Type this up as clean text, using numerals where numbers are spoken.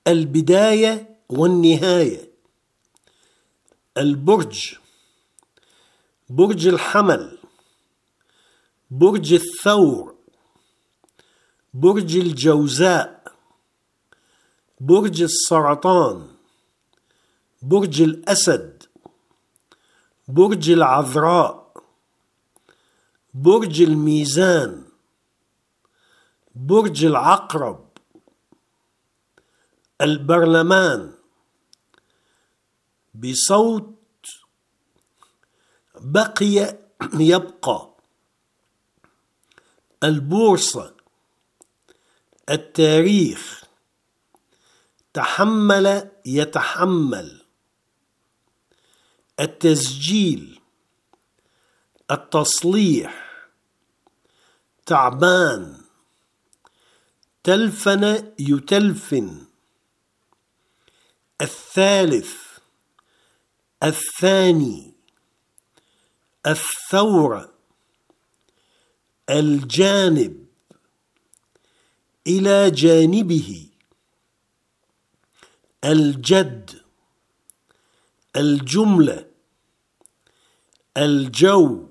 البداية والنهاية. البرج: برج الحمل، برج الثور، برج الجوزاء، برج السرطان، برج الأسد، برج العذراء، برج الميزان، برج العقرب. البرلمان: بصوت بقي يبقى. البورصة: التاريخ، تحمل يتحمل. التسجيل، التصليح، تعبان، تلفن يتلفن. الثالث، الثاني، الثورة، الجانب، إلى جانبه. الجد، الجملة، الجو،